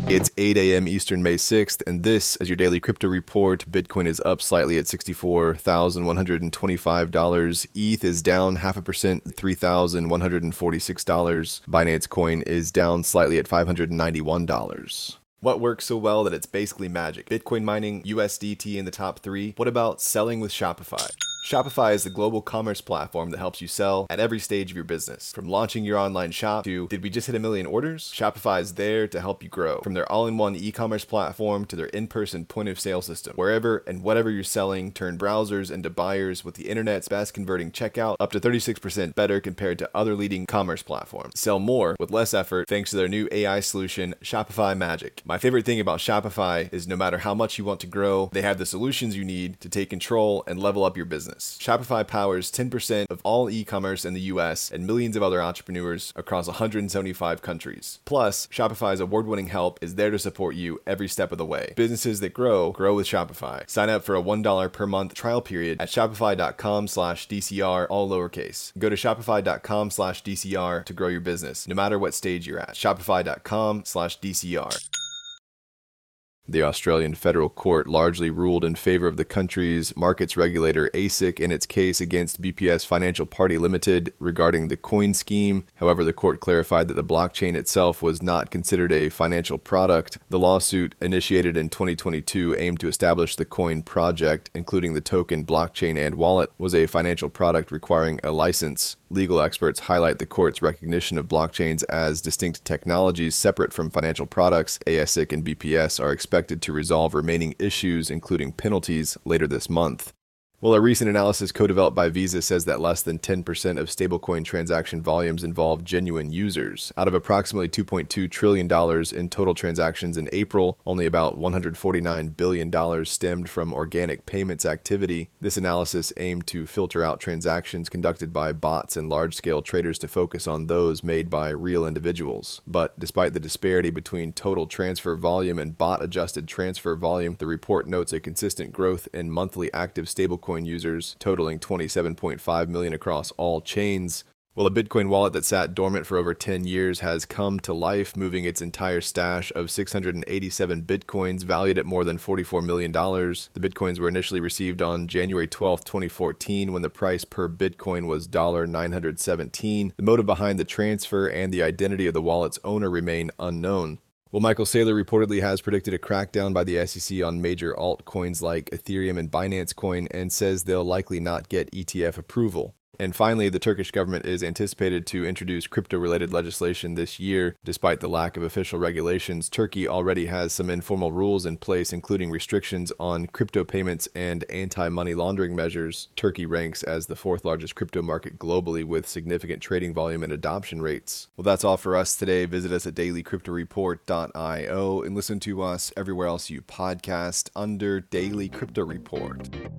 It's 8 a.m. Eastern, May 6th, and this is your daily crypto report. Bitcoin is up slightly at $64,125. ETH is down 0.5%, $3,146. Binance Coin is down slightly at $591. What works so well that it's basically magic? Bitcoin mining, USDT in the top 3. What about selling with Shopify? Shopify is the global commerce platform that helps you sell at every stage of your business. From launching your online shop to, did we just hit 1 million orders? Shopify is there to help you grow. From their all-in-one e-commerce platform to their in-person point-of-sale system. Wherever and whatever you're selling, turn browsers into buyers with the internet's best converting checkout, up to 36% better compared to other leading commerce platforms. Sell more with less effort thanks to their new AI solution, Shopify Magic. My favorite thing about Shopify is no matter how much you want to grow, they have the solutions you need to take control and level up your business. Shopify powers 10% of all e-commerce in the US and millions of other entrepreneurs across 175 countries. Plus, Shopify's award-winning help is there to support you every step of the way. Businesses that grow with Shopify. Sign up for a $1 per month trial period at shopify.com/DCR, all lowercase. Go to shopify.com/DCR to grow your business, no matter what stage you're at. Shopify.com/DCR. The Australian Federal Court largely ruled in favor of the country's markets regulator ASIC in its case against BPS Financial Party Limited regarding the coin scheme. However, the court clarified that the blockchain itself was not considered a financial product. The lawsuit, initiated in 2022, aimed to establish the coin project, including the token, blockchain, and wallet, was a financial product requiring a license. Legal experts highlight the court's recognition of blockchains as distinct technologies separate from financial products. ASIC and BPS are expected to resolve remaining issues, including penalties, later this month. Well, a recent analysis co-developed by Visa says that less than 10% of stablecoin transaction volumes involve genuine users. Out of approximately $2.2 trillion in total transactions in April, only about $149 billion stemmed from organic payments activity. This analysis aimed to filter out transactions conducted by bots and large-scale traders to focus on those made by real individuals. But despite the disparity between total transfer volume and bot-adjusted transfer volume, the report notes a consistent growth in monthly active stablecoin users, totaling 27.5 million across all chains. Well, a Bitcoin wallet that sat dormant for over 10 years has come to life, moving its entire stash of 687 Bitcoins valued at more than $44 million. The Bitcoins were initially received on January 12, 2014, when the price per Bitcoin was $917. The motive behind the transfer and the identity of the wallet's owner remain unknown. Well, Michael Saylor reportedly has predicted a crackdown by the SEC on major altcoins like Ethereum and Binance Coin and says they'll likely not get ETF approval. And finally, the Turkish government is anticipated to introduce crypto-related legislation this year. Despite the lack of official regulations, Turkey already has some informal rules in place, including restrictions on crypto payments and anti-money laundering measures. Turkey ranks as the 4th largest crypto market globally with significant trading volume and adoption rates. Well, that's all for us today. Visit us at dailycryptoreport.io and listen to us everywhere else you podcast under Daily Crypto Report.